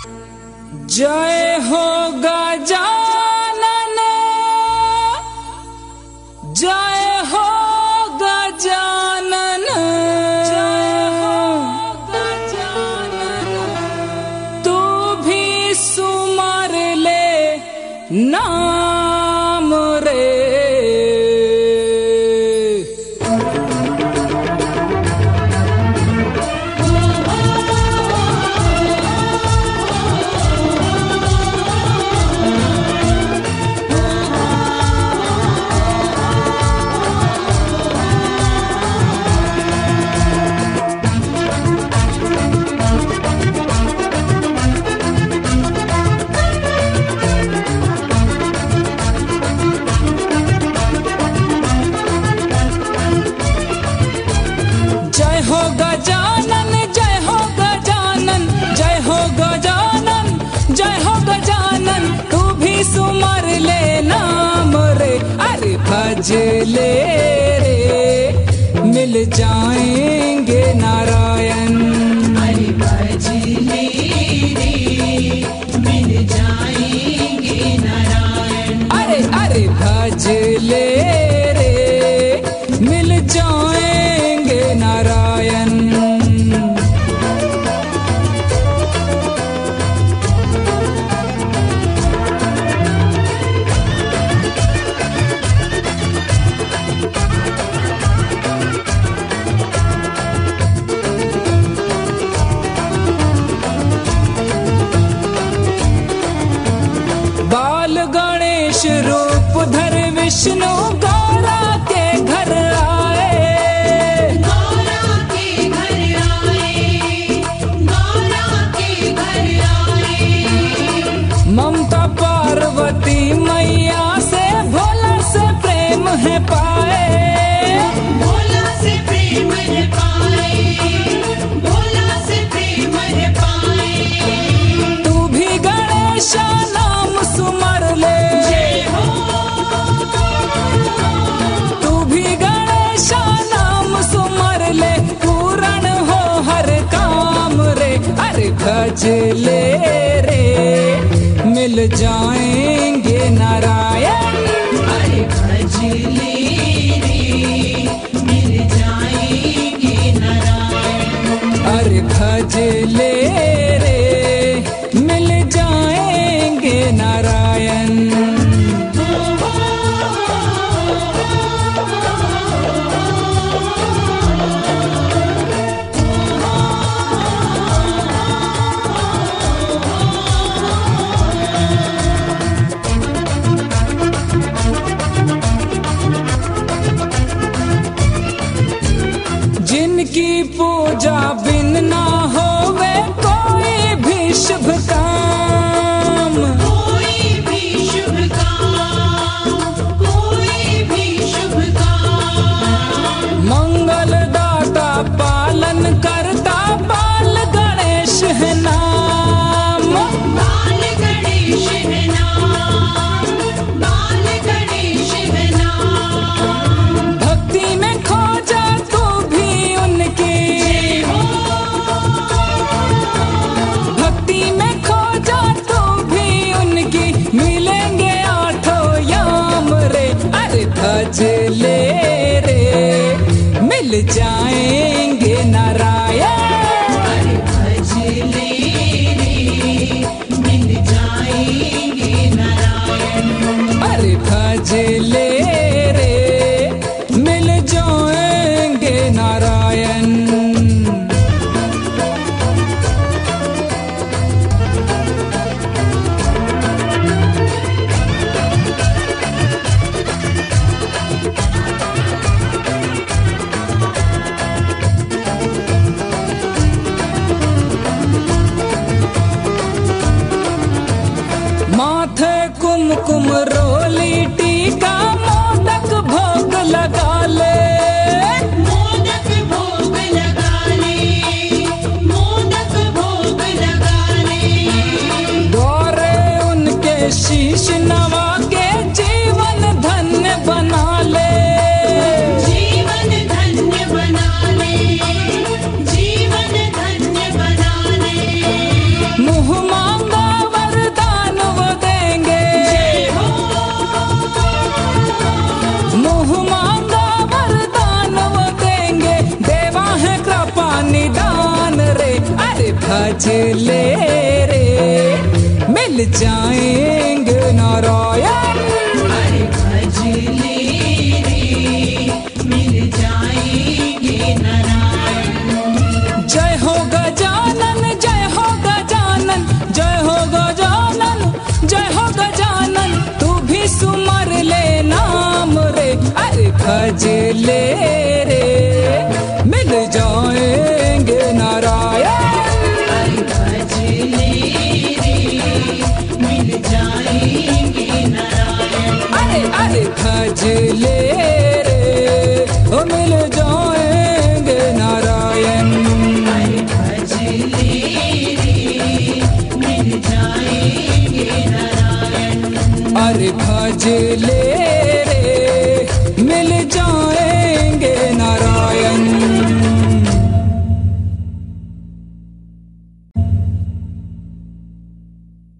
जय हो गजानन, जय हो गजानन, जय हो गजानन। तू भी सुमर ले नाम रे। जय हो गजानन, जय हो गजानन, जय हो गजानन, जय हो गजानन। तू भी सुमर ले नाम रे। अरे भज ले रे, मिल जाएंगे नारायण। अरे भज ले रे, मिल जाएंगे नारायण। अरे अरे भज ले रे, मिल जाएंगे नारायण। बाल गणेश रूप धर विष्णु गौरा के घर आए। गौरा के घर आए, गौरा के घर आए। ममता पार्वती मैया से भोला से प्रेम है पाए। भोला से प्रेम है पाए, भोला से प्रेम है पाए। तू भी गणेश नाम सुमर ले। जय हो, तू भी गणेश नाम सुमर ले, पूर्ण हो हर काम रे। अरे भज ले रे, मिल जाएंगे नारायण। अरे भज ले रे, मिल जाएंगे नारायण। अरे भज ले रे, मिल जाएंगे नारायण। जिनकी पूजा बिन ना होवे कोई भी शुभ काम। कोई भी शुभ काम, कोई भी शुभ काम। मंगल दाता पालन करता बाल गणेश है नाम। बाल गणेश है नाम, बाल गणेश है नाम। भक्ति में खो जा तू भी उनकी। जय हो, भक्ति में खो जा तू भी उनकी, मिलेंगे आठों याम रे। अरे भज ले रे, मिल जाएंगे नारायण। अरे भज ले रे, मिल जाएंगे नारायण। अरे भज ले रे, मिल जाएंगे नारायण। माथे कुमकुम रोली टीका मोदक भोग लगा ले। मोदक भोग लगा ले, मोदक भोग लगा ले। गौरे उनके शीश नवा के जीवन धन्य बना ले। जीवन धन्य बना ले, जीवन धन्य बना ले। मुँह मांग भजले रे मिल जाएंगे नारायण। अरे भजले रे मिल जाएंगे नारायण। जय हो गजानन जय हो गजानन जय हो गजानन जय हो गजानन तू भी सुमर ले नाम रे। अरे भजले रे मिल जाएंगे नारायण। अरे भजले रे मिल जाएंगे नारायण। अरे अरे भजले रे ओ मिल जाएंगे नारायण। अरे भजले रे मिल जाएंगे नारायण। अरे भजले रे मिल जाए